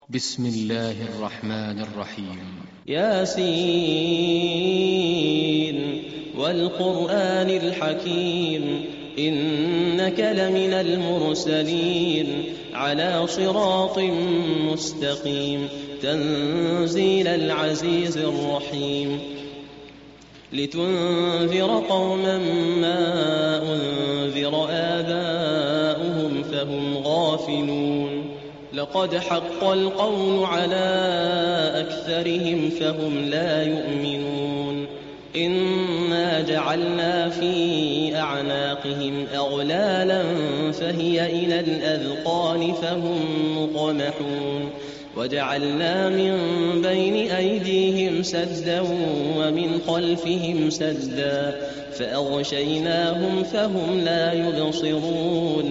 بسم الله الرحمن الرحيم. ياسين والقرآن الحكيم إنك لمن المرسلين على صراط مستقيم تنزيل العزيز الرحيم لتنذر قوما ما أنذر آباؤهم فهم غافلون لقد حق القول على أكثرهم فهم لا يؤمنون إنا جعلنا في أعناقهم أغلالا فهي إلى الأذقان فهم مقمحون وجعلنا من بين أيديهم سدا ومن خلفهم سدا فأغشيناهم فهم لا يبصرون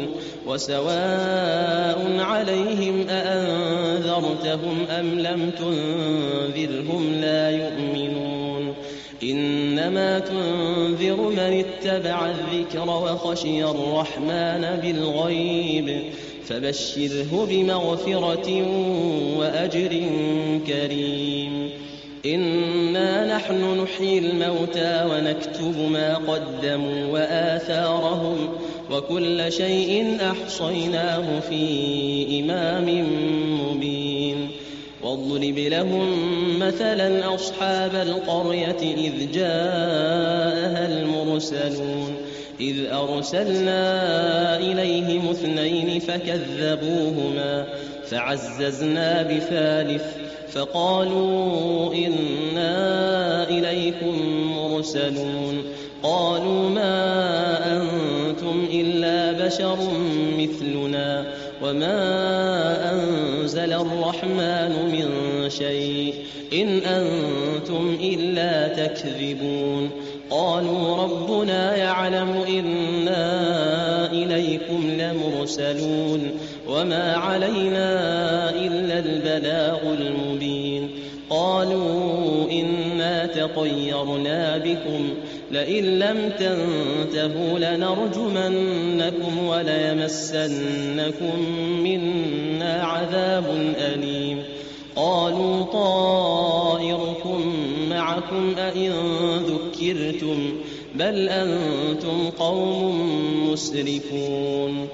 وسواء عليهم أأنذرتهم أم لم تنذرهم لا يؤمنون إنما تنذر من اتبع الذكر وخشي الرحمن بالغيب فبشره بمغفرة وأجر كريم إنا نحن نحيي الموتى ونكتب ما قدموا وآثارهم وكل شيء أحصيناه في إمام مبين واضرب لهم مثلا أصحاب القرية إذ جاءها المرسلون إذ أرسلنا إليهم 2 فكذبوهما فعززنا بثالث فقالوا إنا إليكم مرسلون قالوا ما أنتم إلا بشر مثلنا وما أنزل الرحمن من شيء إن أنتم إلا تكذبون قالوا ربنا يعلم إنا إليكم لمرسلون وما علينا إلا البلاغ المبين قالوا إنا تطيرنا بكم لئن لم تنتهوا لنرجمنكم وليمسنكم منا عذاب أليم قالوا طائركم معكم أئن ذكرتم بل أنتم قوم مسرفون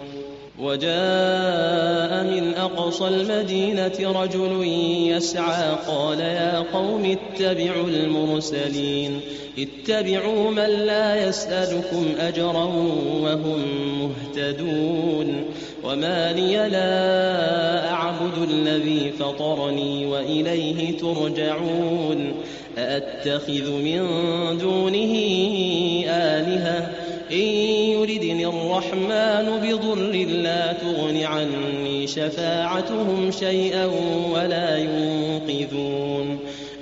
وجاء من أقصى المدينة رجل يسعى قال يا قوم اتبعوا المرسلين اتبعوا من لا يسألكم أجرا وهم مهتدون وما لي لا أعبد الذي فطرني وإليه ترجعون أأتخذ من دونه آلهة إن يردني الرحمن بضر لا تغن عني شفاعتهم شيئا ولا ينقذون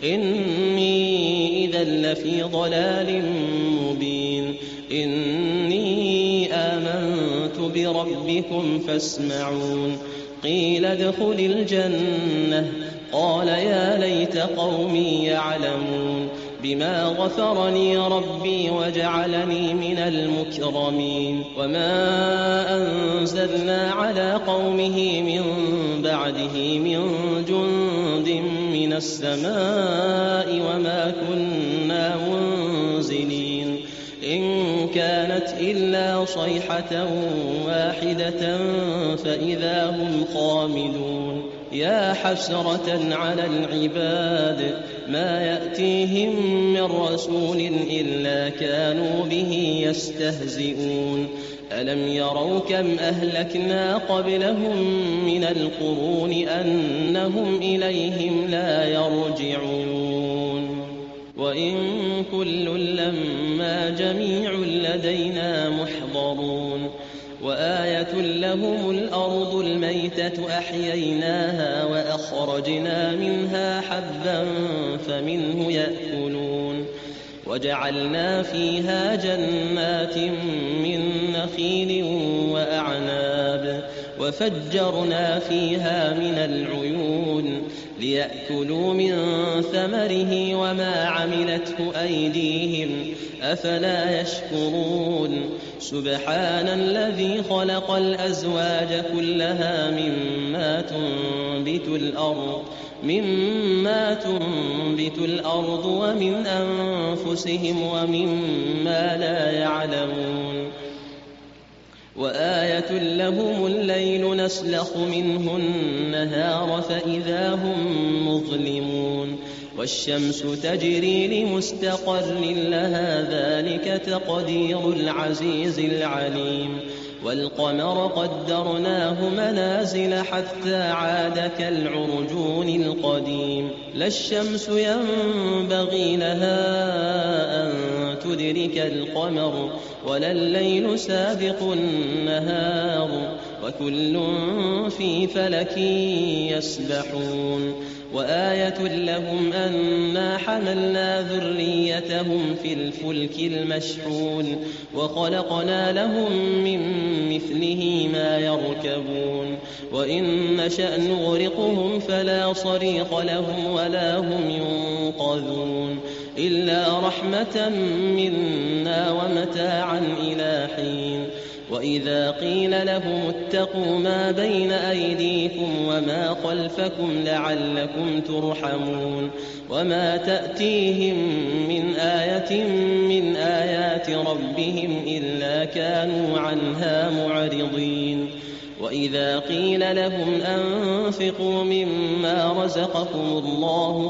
إني إذا لفي ضلال مبين إني آمنت بربكم فاسمعون قيل ادخل الجنة قال يا ليت قومي يعلمون بما غفرني ربي وجعلني من المكرمين وما أنزلنا على قومه من بعده من جند من السماء وما كنا منزلين إن كانت إلا صيحة واحدة فإذا هم خامدون يا حسرة على العباد ما يأتيهم من رسول إلا كانوا به يستهزئون ألم يروا كم أهلكنا قبلهم من القرون أنهم إليهم لا يرجعون وإن كل لما جميع لدينا محضرون وآية لهم الأرض الميتة أحييناها وأخرجنا منها حبا فمنه يأكلون وجعلنا فيها جنات من نخيل وأعناب وفجرنا فيها من العيون ليأكلوا من ثمره وما عملته أيديهم أفلا يشكرون سبحان الذي خلق الأزواج كلها مما تنبت الأرض ومن أنفسهم ومما لا يعلمون وآية لهم الليل نسلخ منه النهار فإذا هم مظلمون والشمس تجري لمستقر لها ذلك تقدير العزيز العليم والقمر قدرناه منازل حتى عاد كالعرجون القديم لا الشمس ينبغي لها أن تدرك القمر ولا الليل سابق النهار وكل في فلك يسبحون وآية لهم أنا حملنا ذريتهم في الفلك المشحون وخلقنا لهم من مثله ما يركبون وإن نشأ نغرقهم فلا صريخ لهم ولا هم ينقذون إلا رحمة منا ومتاعا إلى حين وإذا قيل لهم اتقوا ما بين أيديكم وما خلفكم لعلكم ترحمون وما تأتيهم من آية من آيات ربهم إلا كانوا عنها معرضين وإذا قيل لهم أنفقوا مما رزقكم الله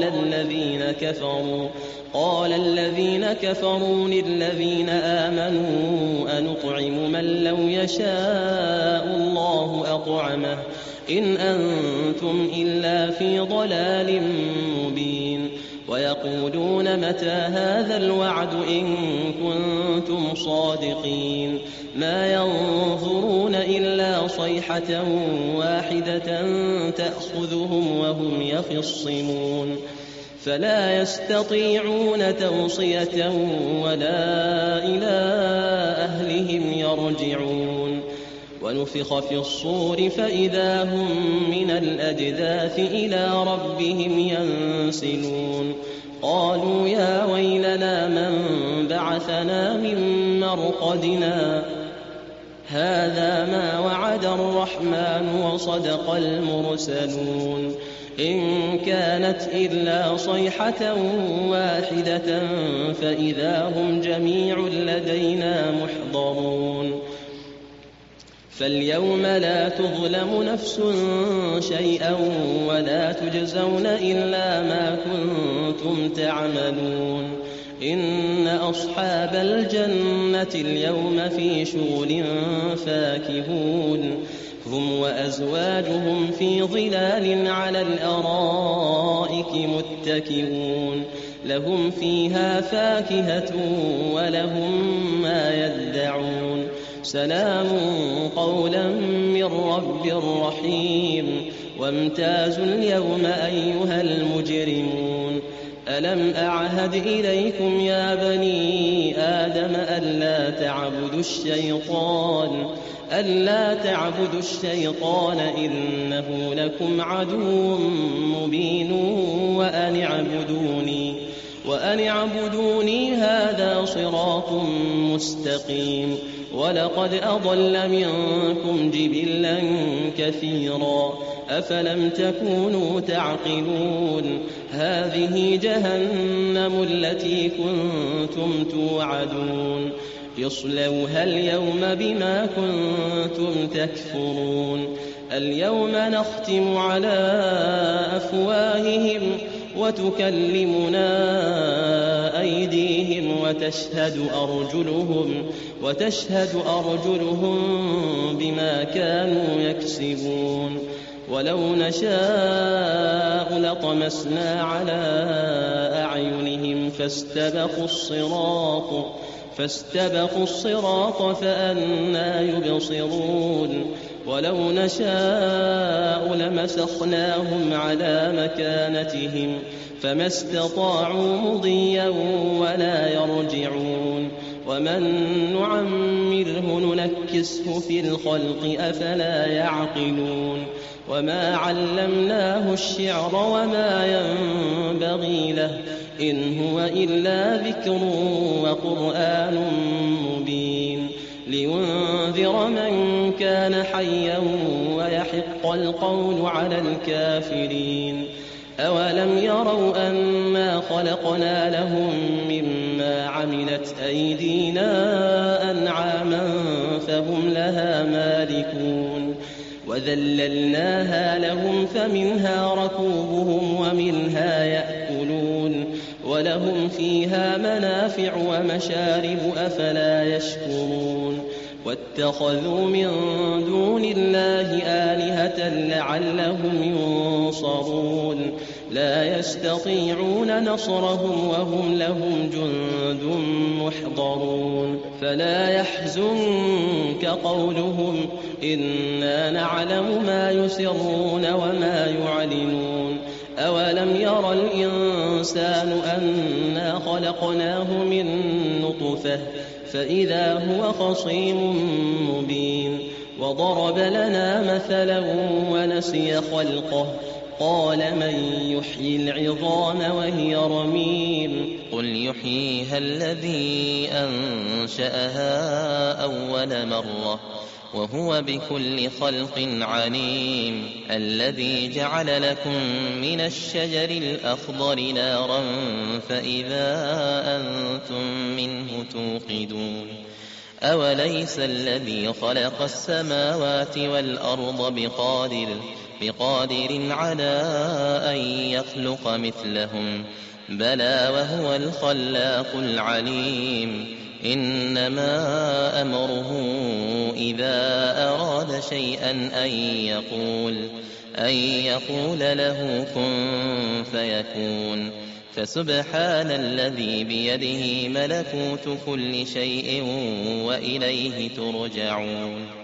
قال الذين كفروا للذين آمنوا أنطعم من لو يشاء الله أطعمه إن أنتم إلا في ضلال مبين ويقولون متى هذا الوعد إن كنتم صادقين ما ينظرون إلا صيحة واحدة تأخذهم وهم يخصمون فلا يستطيعون توصية ولا إلى أهلهم يرجعون ونفخ في الصور فإذا هم من الأجداث إلى ربهم ينسلون قالوا يا ويلنا من بعثنا من مرقدنا هذا ما وعد الرحمن وصدق المرسلون إن كانت إلا صيحة واحدة فإذا هم جميع لدينا محضرون فاليوم لا تظلم نفس شيئا ولا تجزون إلا ما كنتم تعملون إن أصحاب الجنة اليوم في شغل فاكهون هم وأزواجهم في ظلال على الأرائك متكئون لهم فيها فاكهة ولهم ما يدعون سلام قولا من رب رحيم وامتازوا اليوم أيها المجرمون ألم أعهد إليكم يا بني آدم ألا تعبدوا الشيطان إنه لكم عدو مبين وأن اعبدوني هذا صراط مستقيم ولقد أضل منكم جبلا كثيرا أفلم تكونوا تعقلون هذه جهنم التي كنتم توعدون اصلوها اليوم بما كنتم تكفرون اليوم نختم على أفواههم وتكلمنا أيديهم وتشهد أرجلهم بما كانوا يكسبون ولو نشاء لطمسنا على أعينهم فاستبقوا الصراط فأنى يبصرون ولو نشاء لمسخناهم على مكانتهم فما استطاعوا مضيا ولا يرجعون ومن نعمره ننكسه في الخلق أفلا يعقلون وما علمناه الشعر وما ينبغي له إن هو إلا ذكر وقرآن مبين لينذر من كان حيا ويحق القول على الكافرين أولم يروا أنا خلقنا لهم مما عملت أيدينا أنعاما فهم لها مالكون وذللناها لهم فمنها ركوبهم ومنها يأكلون ولهم فيها منافع ومشارب أفلا يشكرون واتخذوا من دون الله آلهة لعلهم ينصرون لا يستطيعون نصرهم وهم لهم جند محضرون فلا يحزنك قولهم إنا نعلم ما يسرون وما يعلنون أولم ير الإنسان أنا خلقناه من نطفة فإذا هو خصيم مبين وضرب لنا مثلا ونسي خلقه قال من يحيي العظام وهي رميم قل يحييها الذي أنشأها أول مرة وهو بكل خلق عليم الذي جعل لكم من الشجر الأخضر نارا فإذا أنتم منه توقدون أوليس الذي خلق السماوات والأرض بقادر على أن يخلق مثلهم بلى وهو الخلاق العليم إنما أمره إذا أراد شيئا أن يقول له كن فيكون فسبحان الذي بيده ملكوت كل شيء وإليه ترجعون